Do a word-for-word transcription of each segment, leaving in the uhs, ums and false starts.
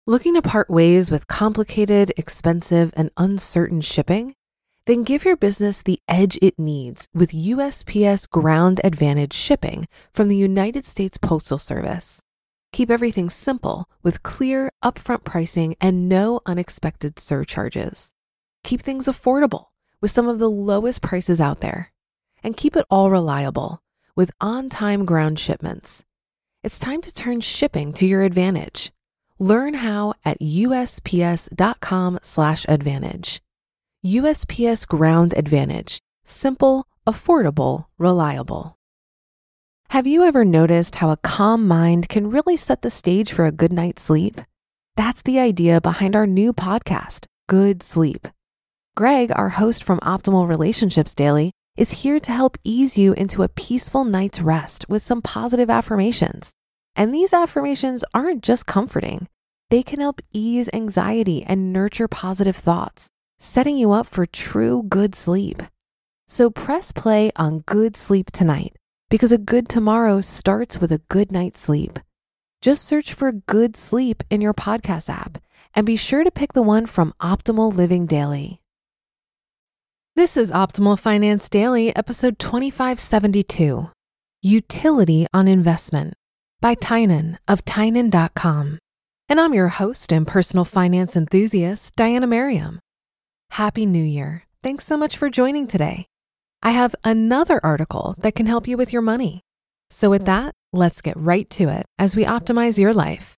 Looking to part ways with complicated, expensive, and uncertain shipping? Then give your business the edge it needs with U S P S Ground Advantage shipping from the United States Postal Service. Keep everything simple with clear, upfront pricing and no unexpected surcharges. Keep things affordable with some of the lowest prices out there. And keep it all reliable with on-time ground shipments. It's time to turn shipping to your advantage. Learn how at usps.com slash advantage. U S P S Ground Advantage. Simple, affordable, reliable. Have you ever noticed how a calm mind can really set the stage for a good night's sleep? That's the idea behind our new podcast, Good Sleep. Greg, our host from Optimal Relationships Daily, is here to help ease you into a peaceful night's rest with some positive affirmations. And these affirmations aren't just comforting. They can help ease anxiety and nurture positive thoughts, setting you up for true good sleep. So press play on Good Sleep tonight, because a good tomorrow starts with a good night's sleep. Just search for Good Sleep in your podcast app and be sure to pick the one from Optimal Living Daily. This is Optimal Finance Daily, episode twenty-five seventy-two, Utility on Investment by Tynan of Tynan dot com. And I'm your host and personal finance enthusiast, Diana Merriam. Happy New Year. Thanks so much for joining today. I have another article that can help you with your money. So with that, let's get right to it as we optimize your life.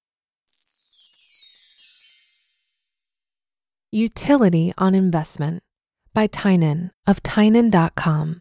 Utility on Investment by Tynan of Tynan dot com.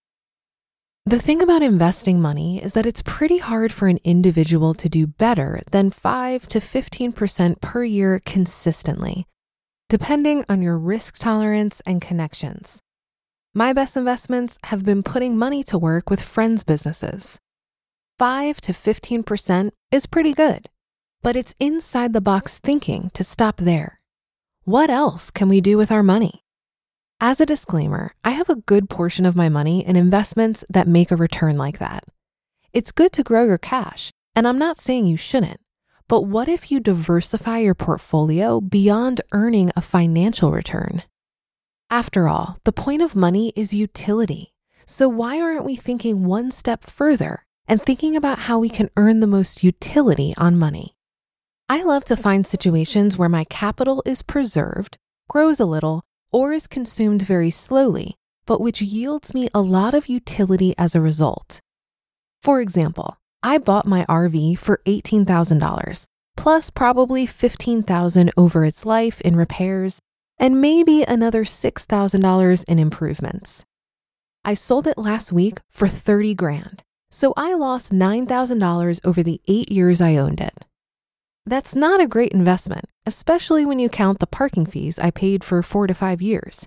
The thing about investing money is that it's pretty hard for an individual to do better than five to fifteen percent per year consistently, depending on your risk tolerance and connections. My best investments have been putting money to work with friends' businesses. five to fifteen percent is pretty good, but it's inside the box thinking to stop there. What else can we do with our money? As a disclaimer, I have a good portion of my money in investments that make a return like that. It's good to grow your cash, and I'm not saying you shouldn't, but what if you diversify your portfolio beyond earning a financial return? After all, the point of money is utility. So why aren't we thinking one step further and thinking about how we can earn the most utility on money? I love to find situations where my capital is preserved, grows a little, or is consumed very slowly, but which yields me a lot of utility as a result. For example, I bought my R V for eighteen thousand dollars, plus probably fifteen thousand dollars over its life in repairs, and maybe another six thousand dollars in improvements. I sold it last week for thirty grand, so I lost nine thousand dollars over the eight years I owned it. That's not a great investment, especially when you count the parking fees I paid for four to five years,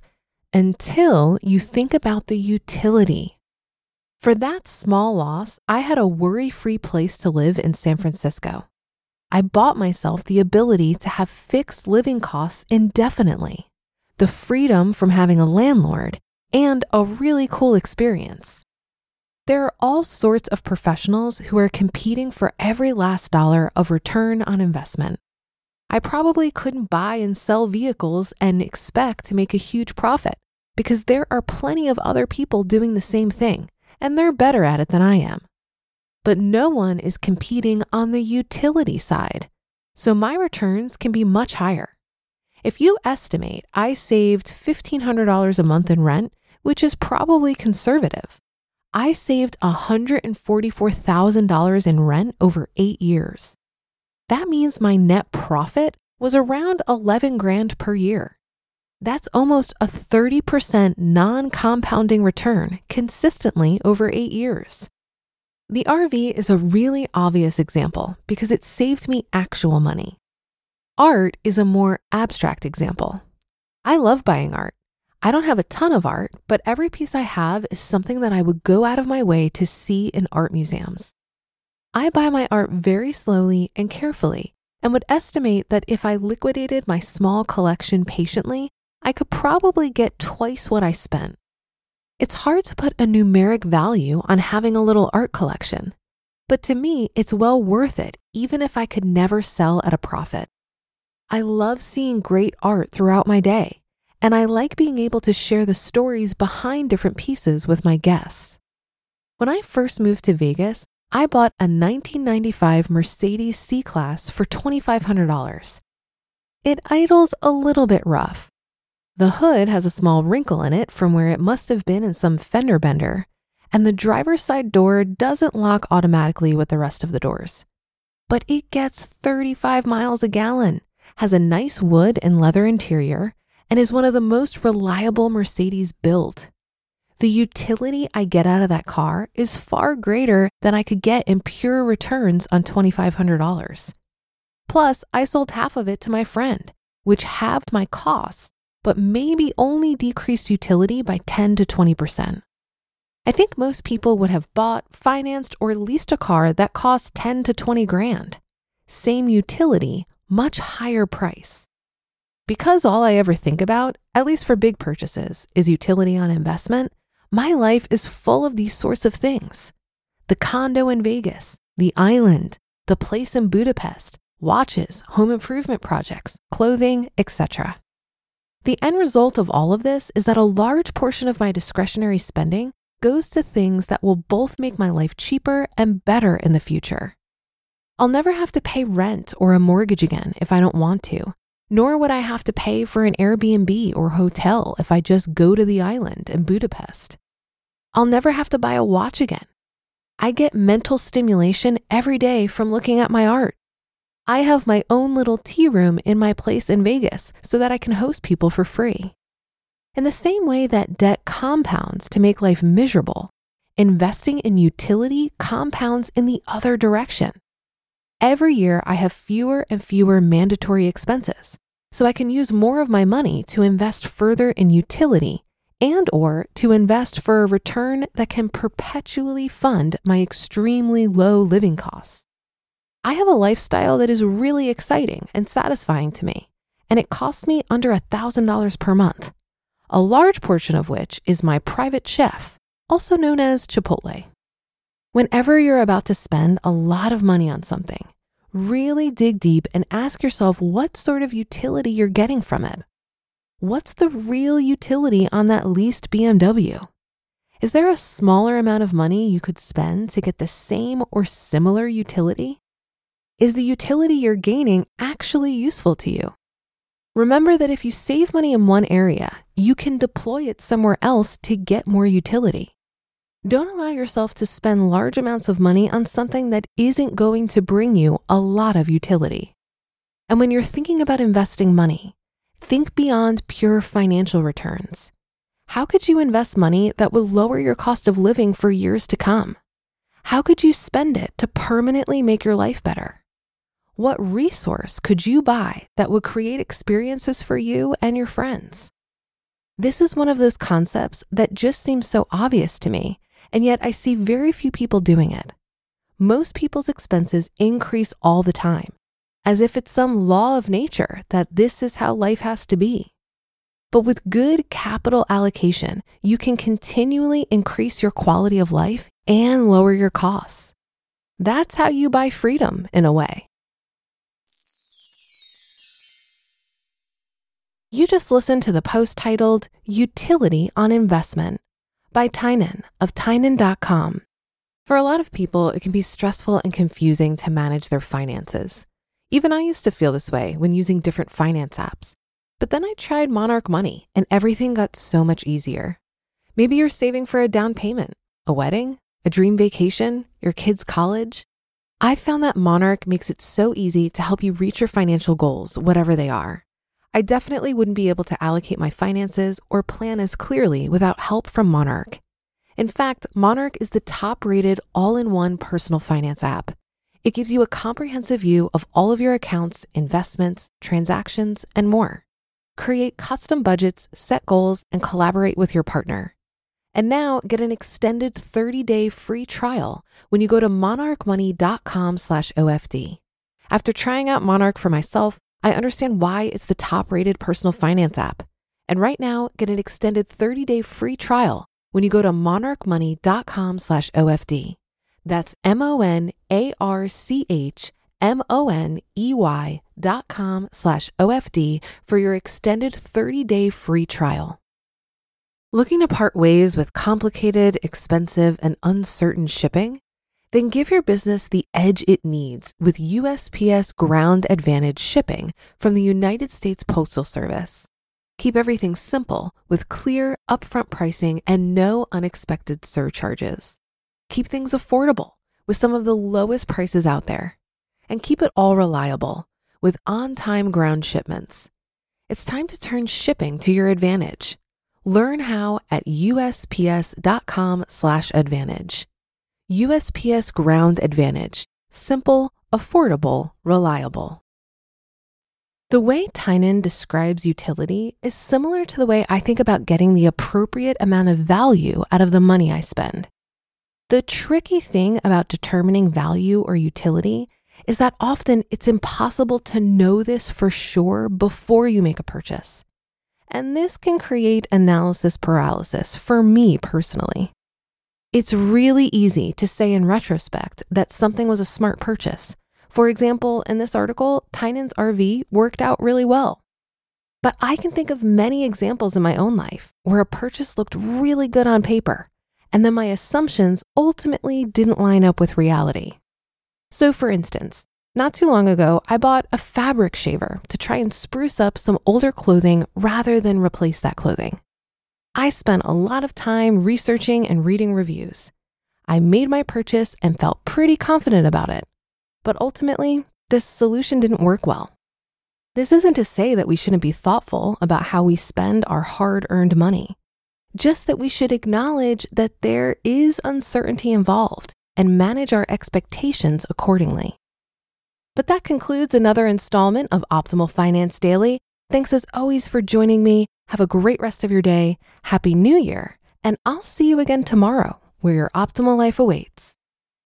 until you think about the utility. For that small loss, I had a worry-free place to live in San Francisco. I bought myself the ability to have fixed living costs indefinitely, the freedom from having a landlord, and a really cool experience. There are all sorts of professionals who are competing for every last dollar of return on investment. I probably couldn't buy and sell vehicles and expect to make a huge profit because there are plenty of other people doing the same thing, and they're better at it than I am. But no one is competing on the utility side, so my returns can be much higher. If you estimate I saved fifteen hundred dollars a month in rent, which is probably conservative, I saved one hundred forty-four thousand dollars in rent over eight years. That means my net profit was around eleven grand per year. That's almost a thirty percent non-compounding return consistently over eight years. The R V is a really obvious example because it saved me actual money. Art is a more abstract example. I love buying art. I don't have a ton of art, but every piece I have is something that I would go out of my way to see in art museums. I buy my art very slowly and carefully and would estimate that if I liquidated my small collection patiently, I could probably get twice what I spent. It's hard to put a numeric value on having a little art collection, but to me, it's well worth it even if I could never sell at a profit. I love seeing great art throughout my day, and I like being able to share the stories behind different pieces with my guests. When I first moved to Vegas, I bought a nineteen ninety-five Mercedes C-Class for twenty-five hundred dollars. It idles a little bit rough. The hood has a small wrinkle in it from where it must have been in some fender bender, and the driver's side door doesn't lock automatically with the rest of the doors. But it gets thirty-five miles a gallon, has a nice wood and leather interior, and is one of the most reliable Mercedes built. The utility I get out of that car is far greater than I could get in pure returns on twenty-five hundred dollars. Plus, I sold half of it to my friend, which halved my costs, but maybe only decreased utility by ten to twenty percent. I think most people would have bought, financed, or leased a car that costs ten to twenty grand. Same utility, much higher price. Because all I ever think about, at least for big purchases, is utility on investment, my life is full of these sorts of things. The condo in Vegas, the island, the place in Budapest, watches, home improvement projects, clothing, et cetera. The end result of all of this is that a large portion of my discretionary spending goes to things that will both make my life cheaper and better in the future. I'll never have to pay rent or a mortgage again if I don't want to, nor would I have to pay for an Airbnb or hotel if I just go to the island in Budapest. I'll never have to buy a watch again. I get mental stimulation every day from looking at my art. I have my own little tea room in my place in Vegas so that I can host people for free. In the same way that debt compounds to make life miserable, investing in utility compounds in the other direction. Every year, I have fewer and fewer mandatory expenses, so I can use more of my money to invest further in utility and or to invest for a return that can perpetually fund my extremely low living costs. I have a lifestyle that is really exciting and satisfying to me, and it costs me under one thousand dollars per month, a large portion of which is my private chef, also known as Chipotle. Whenever you're about to spend a lot of money on something, really dig deep and ask yourself what sort of utility you're getting from it. What's the real utility on that leased B M W? Is there a smaller amount of money you could spend to get the same or similar utility? Is the utility you're gaining actually useful to you? Remember that if you save money in one area, you can deploy it somewhere else to get more utility. Don't allow yourself to spend large amounts of money on something that isn't going to bring you a lot of utility. And when you're thinking about investing money, think beyond pure financial returns. How could you invest money that will lower your cost of living for years to come? How could you spend it to permanently make your life better? What resource could you buy that would create experiences for you and your friends? This is one of those concepts that just seems so obvious to me, and yet I see very few people doing it. Most people's expenses increase all the time, as if it's some law of nature that this is how life has to be. But with good capital allocation, you can continually increase your quality of life and lower your costs. That's how you buy freedom, in a way. You just listened to the post titled Utility on Investment by Tynan of Tynan dot com. For a lot of people, it can be stressful and confusing to manage their finances. Even I used to feel this way when using different finance apps. But then I tried Monarch Money and everything got so much easier. Maybe you're saving for a down payment, a wedding, a dream vacation, your kids' college. I found that Monarch makes it so easy to help you reach your financial goals, whatever they are. I definitely wouldn't be able to allocate my finances or plan as clearly without help from Monarch. In fact, Monarch is the top-rated all-in-one personal finance app. It gives you a comprehensive view of all of your accounts, investments, transactions, and more. Create custom budgets, set goals, and collaborate with your partner. And now get an extended thirty-day free trial when you go to monarch money dot com slash O F D. After trying out Monarch for myself, I understand why it's the top-rated personal finance app. And right now, get an extended thirty-day free trial when you go to monarch money dot com slash O F D. That's M O N A R C H M-O-N-E-Y dot com slash O-F-D for your extended thirty-day free trial. Looking to part ways with complicated, expensive, and uncertain shipping? Then give your business the edge it needs with U S P S Ground Advantage shipping from the United States Postal Service. Keep everything simple with clear, upfront pricing and no unexpected surcharges. Keep things affordable with some of the lowest prices out there. And keep it all reliable with on-time ground shipments. It's time to turn shipping to your advantage. Learn how at U S P S dot com slash advantage. U S P S Ground Advantage. Simple, affordable, reliable. The way Tynan describes utility is similar to the way I think about getting the appropriate amount of value out of the money I spend. The tricky thing about determining value or utility is that often it's impossible to know this for sure before you make a purchase. And this can create analysis paralysis for me personally. It's really easy to say in retrospect that something was a smart purchase. For example, in this article, Tynan's R V worked out really well. But I can think of many examples in my own life where a purchase looked really good on paper, and then my assumptions ultimately didn't line up with reality. So for instance, not too long ago, I bought a fabric shaver to try and spruce up some older clothing rather than replace that clothing. I spent a lot of time researching and reading reviews. I made my purchase and felt pretty confident about it. But ultimately, this solution didn't work well. This isn't to say that we shouldn't be thoughtful about how we spend our hard-earned money. Just that we should acknowledge that there is uncertainty involved and manage our expectations accordingly. But that concludes another installment of Optimal Finance Daily. Thanks as always for joining me. Have a great rest of your day. Happy New Year. And I'll see you again tomorrow where your optimal life awaits.